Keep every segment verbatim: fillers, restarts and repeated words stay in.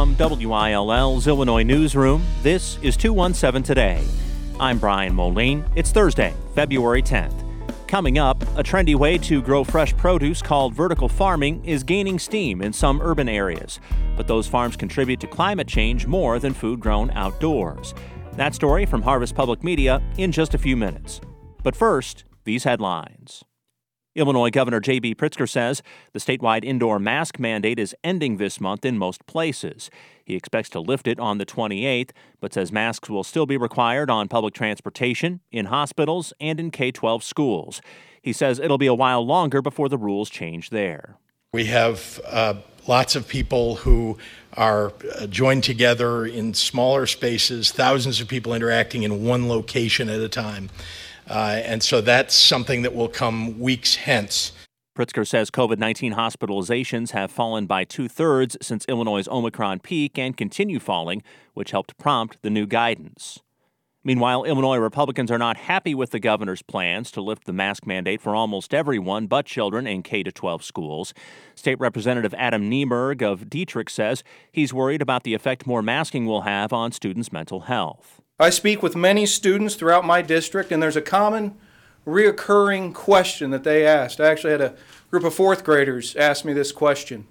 From W I L L's Illinois Newsroom, this is two one seven Today. I'm Brian Moline. It's Thursday, February tenth. Coming up, a trendy way to grow fresh produce called vertical farming is gaining steam in some urban areas. But those farms contribute to climate change more than food grown outdoors. That story from Harvest Public Media in just a few minutes. But first, these headlines. Illinois Governor J B Pritzker says the statewide indoor mask mandate is ending this month in most places. He expects to lift it on the twenty-eighth, but says masks will still be required on public transportation, in hospitals, and in K twelve schools. He says it'll be a while longer before the rules change there. We have uh, lots of people who are uh, joined together in smaller spaces, thousands of people interacting in one location at a time. Uh, and so that's something that will come weeks hence. Pritzker says COVID nineteen hospitalizations have fallen by two-thirds since Illinois' Omicron peak and continue falling, which helped prompt the new guidance. Meanwhile, Illinois Republicans are not happy with the governor's plans to lift the mask mandate for almost everyone but children in K twelve schools. State Representative Adam Niemerg of Dietrich says he's worried about the effect more masking will have on students' mental health. I speak with many students throughout my district, and there's a common reoccurring question that they asked. I actually had a group of fourth graders ask me this question.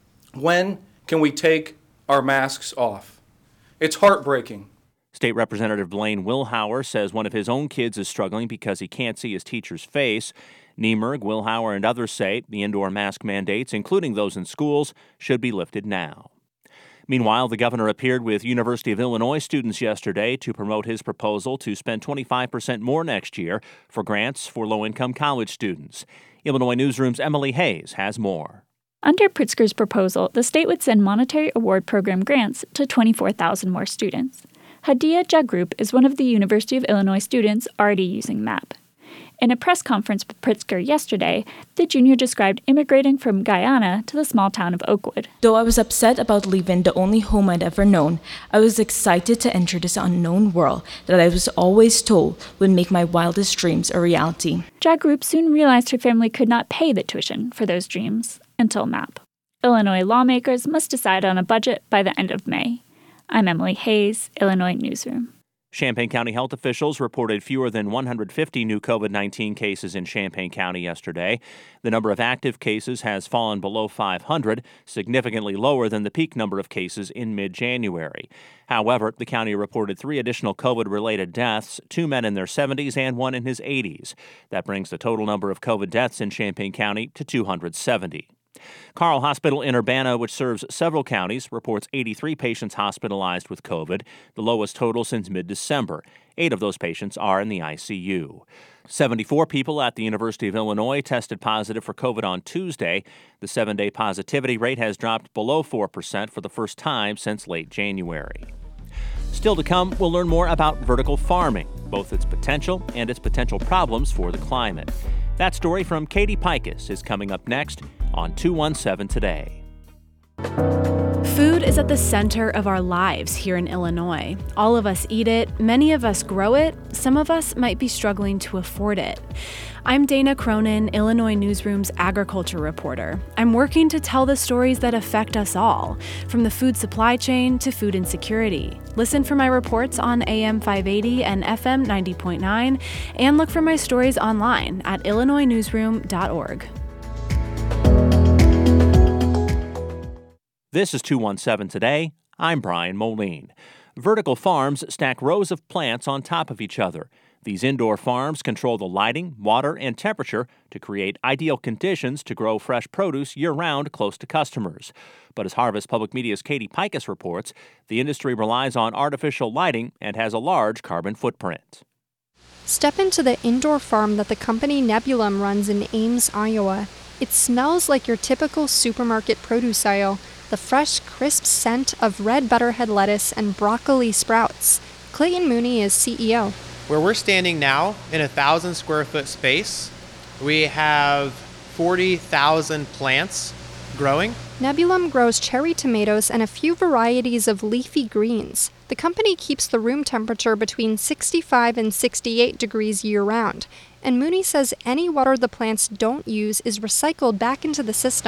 When can we take our masks off? It's heartbreaking. State Representative Blaine Wilhauer says one of his own kids is struggling because he can't see his teacher's face. Niemerg, Wilhauer, and others say the indoor mask mandates, including those in schools, should be lifted now. Meanwhile, the governor appeared with University of Illinois students yesterday to promote his proposal to spend twenty-five percent more next year for grants for low-income college students. Illinois Newsroom's Emily Hayes has more. Under Pritzker's proposal, the state would send monetary award program grants to twenty-four thousand more students. Hadia Jagrup is one of the University of Illinois students already using MAP. In a press conference with Pritzker yesterday, the junior described immigrating from Guyana to the small town of Oakwood. Though I was upset about leaving the only home I'd ever known, I was excited to enter this unknown world that I was always told would make my wildest dreams a reality. Jagrup soon realized her family could not pay the tuition for those dreams until MAP. Illinois lawmakers must decide on a budget by the end of May. I'm Emily Hayes, Illinois Newsroom. Champaign County health officials reported fewer than one hundred fifty new COVID nineteen cases in Champaign County yesterday. The number of active cases has fallen below five hundred, significantly lower than the peak number of cases in mid-January. However, the county reported three additional COVID-related deaths, two men in their seventies and one in his eighties. That brings the total number of COVID deaths in Champaign County to two hundred seventy. Carle Hospital in Urbana, which serves several counties, reports eighty-three patients hospitalized with COVID, the lowest total since mid-December. Eight of those patients are in the I C U. seventy-four people at the University of Illinois tested positive for COVID on Tuesday. The seven-day positivity rate has dropped below four percent for the first time since late January. Still to come, we'll learn more about vertical farming, both its potential and its potential problems for the climate. That story from Katie Pikus is coming up next on two one seven Today. Food is at the center of our lives here in Illinois. All of us eat it, many of us grow it, some of us might be struggling to afford it. I'm Dana Cronin, Illinois Newsroom's agriculture reporter. I'm working to tell the stories that affect us all, from the food supply chain to food insecurity. Listen for my reports on A M five eighty and F M ninety point nine, and look for my stories online at illinois newsroom dot org. This is two one seven Today. I'm Brian Moline. Vertical farms stack rows of plants on top of each other. These indoor farms control the lighting, water, and temperature to create ideal conditions to grow fresh produce year-round close to customers. But as Harvest Public Media's Katie Pikus reports, the industry relies on artificial lighting and has a large carbon footprint. Step into the indoor farm that the company Nebulum runs in Ames, Iowa. It smells like your typical supermarket produce aisle, the fresh, crisp scent of red butterhead lettuce and broccoli sprouts. Clayton Mooney is C E O. Where we're standing now, in a thousand square foot space, we have forty thousand plants growing. Nebulum grows cherry tomatoes and a few varieties of leafy greens. The company keeps the room temperature between sixty-five and sixty-eight degrees year-round, and Mooney says any water the plants don't use is recycled back into the system.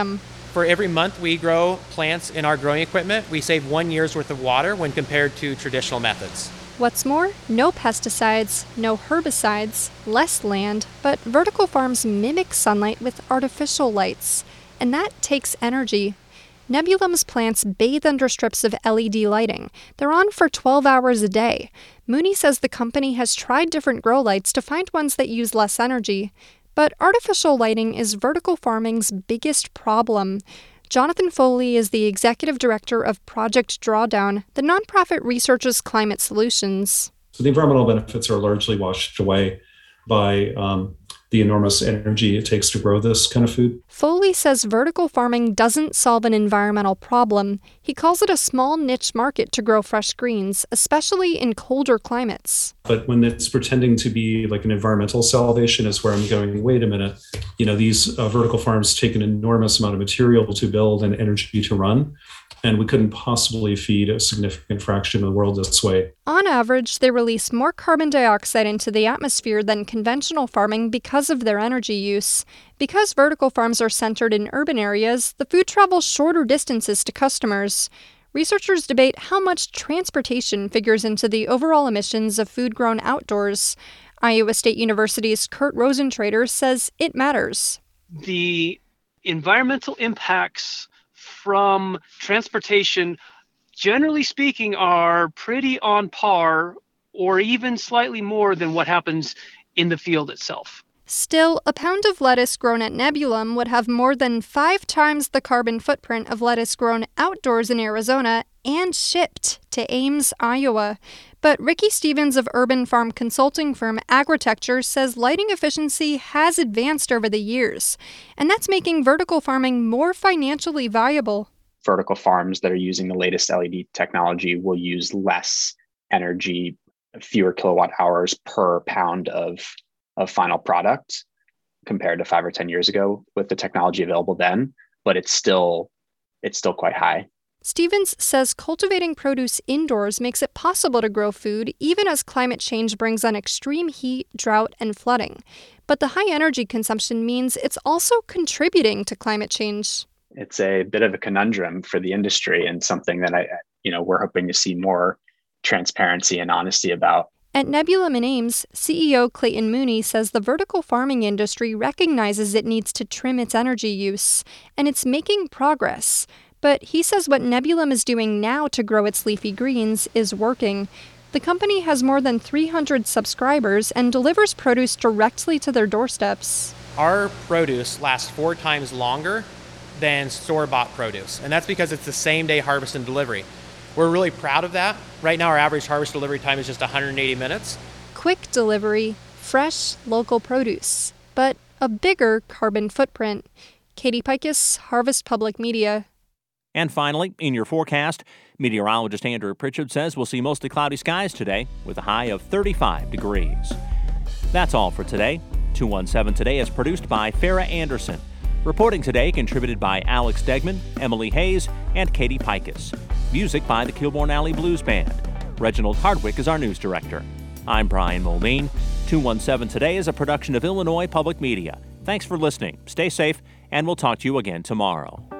For every month we grow plants in our growing equipment, we save one year's worth of water when compared to traditional methods. What's more, no pesticides, no herbicides, less land, but vertical farms mimic sunlight with artificial lights, and that takes energy. Nebulum's plants bathe under strips of L E D lighting. They're on for twelve hours a day. Mooney says the company has tried different grow lights to find ones that use less energy. But artificial lighting is vertical farming's biggest problem. Jonathan Foley is the executive director of Project Drawdown. The nonprofit researches climate solutions. So the environmental benefits are largely washed away by um, the enormous energy it takes to grow this kind of food. Foley says vertical farming doesn't solve an environmental problem. He calls it a small niche market to grow fresh greens, especially in colder climates. But when it's pretending to be like an environmental salvation is where I'm going, wait a minute, you know, these uh, vertical farms take an enormous amount of material to build and energy to run. And we couldn't possibly feed a significant fraction of the world this way. On average, they release more carbon dioxide into the atmosphere than conventional farming because of their energy use. Because vertical farms are centered in urban areas, the food travels shorter distances to customers. Researchers debate how much transportation figures into the overall emissions of food grown outdoors. Iowa State University's Kurt Rosentrader says it matters. The environmental impacts from transportation, generally speaking, are pretty on par or even slightly more than what happens in the field itself. Still, a pound of lettuce grown at Nebulum would have more than five times the carbon footprint of lettuce grown outdoors in Arizona and shipped to Ames, Iowa. But Ricky Stevens of urban farm consulting firm Agritecture says lighting efficiency has advanced over the years, and that's making vertical farming more financially viable. Vertical farms that are using the latest L E D technology will use less energy, fewer kilowatt hours per pound of, of final product compared to five or ten years ago with the technology available then, but it's still it's still quite high. Stevens says cultivating produce indoors makes it possible to grow food even as climate change brings on extreme heat, drought, and flooding. But the high energy consumption means it's also contributing to climate change. It's a bit of a conundrum for the industry and something that I, you know, we're hoping to see more transparency and honesty about. At Nebulum in Ames, C E O Clayton Mooney says the vertical farming industry recognizes it needs to trim its energy use, and it's making progress. But he says what Nebulum is doing now to grow its leafy greens is working. The company has more than three hundred subscribers and delivers produce directly to their doorsteps. Our produce lasts four times longer than store-bought produce, and that's because it's the same-day harvest and delivery. We're really proud of that. Right now, our average harvest delivery time is just one hundred eighty minutes. Quick delivery, fresh, local produce, but a bigger carbon footprint. Katie Pikus, Harvest Public Media. And finally, in your forecast, meteorologist Andrew Pritchard says we'll see mostly cloudy skies today with a high of thirty-five degrees. That's all for today. two one seven Today is produced by Farah Anderson. Reporting today contributed by Alex Degman, Emily Hayes, and Katie Pikus. Music by the Kilbourne Alley Blues Band. Reginald Hardwick is our news director. I'm Brian Mulveen. two one seven Today is a production of Illinois Public Media. Thanks for listening. Stay safe, and we'll talk to you again tomorrow.